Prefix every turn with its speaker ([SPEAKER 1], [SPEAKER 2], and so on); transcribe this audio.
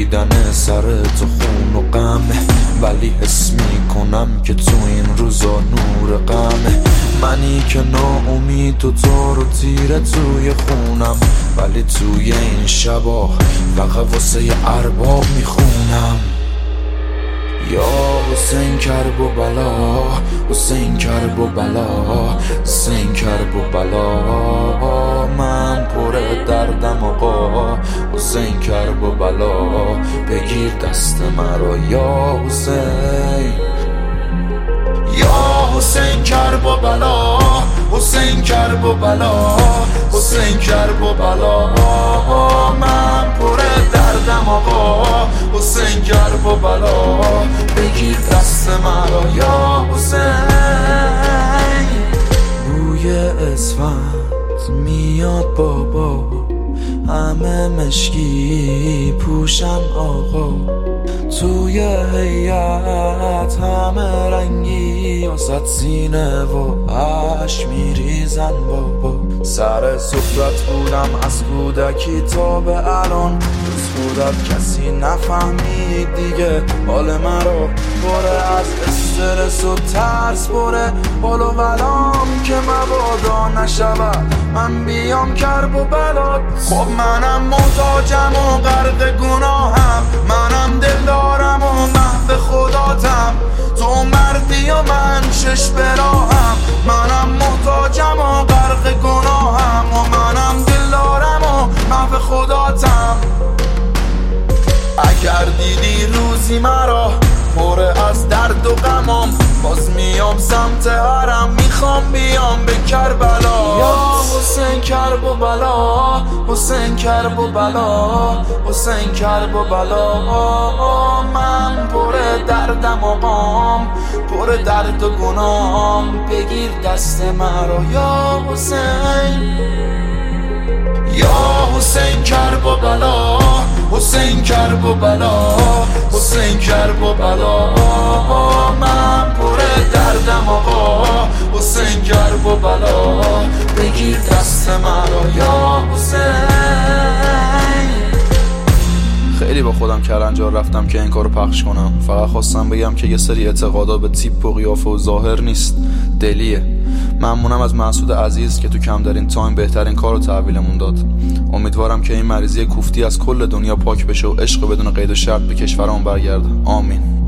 [SPEAKER 1] بریدن سر تو خون و غمه، ولی حس میکنم که تو این روزا نور غمه. منی که ناامید و تار و تیره توی خونم، ولی توی این شبا فقط واسه ارباب میخونم. یا حسین کرب و بلا، حسین کرب و بلا، حسین کرب و بلا، من پر دردم آقا. حسین کرب و بلا، بگیر دست مرا یا حسین. یا حسین کرب و بلا، حسین کرب و بلا، حسین کرب و بلا، من پر دردم آقا. حسین کرب و بلا، بگیر دست مرا یا حسین. بوی اسفند میاد بابا، همه مشکی پوشن آقا. توی هیئت همه رنگی واسه سینه و عشق میریزن بابا. سر سفرت بودم از کودکی تا به الان، جز خودت کسی نفهمید دیگه حال مرا. بره از استرس و ترس، بره حال و ولام که مبادا نشود من بیام کرب و بلاد. خب منم محتاجم و غرق گناهم، منم دلدارم و محو خداتم. تو مردی و من شش براهم، منم محتاجم و غرق گناهم و منم دلدارم و محو خداتم. اگر دیدی روزی مرا پر از درد و غمام، باز میام سمت حرم، میخوام بیام به کربلا. یا حسین کرب و بلا، حسین کرب و بلا، حسین کرب و بلا، من پر دردم آقام، پر درد و گناهم. بگیر دست مرا یا حسین. یا حسین کرب و بلا، حسین کرب و بلا، حسین کرب و بلا، من پر دردم آقا. حسین کرب و بلا، بگیر دست مرا یا حسین.
[SPEAKER 2] خیلی با خودم کلنجار رفتم که این کارو پخش کنم. فقط خواستم بگم که یه سری اعتقادا به تیپ و قیافه و ظاهر نیست، دلیه. ممنونم از مسعود عزیز که تو کم در این تایم بهترین کارو تحویلمون داد. امیدوارم که این مریضی کوفتی از کل دنیا پاک بشه و عشق بدون قید و شرط به کشورمون برگرده. آمین.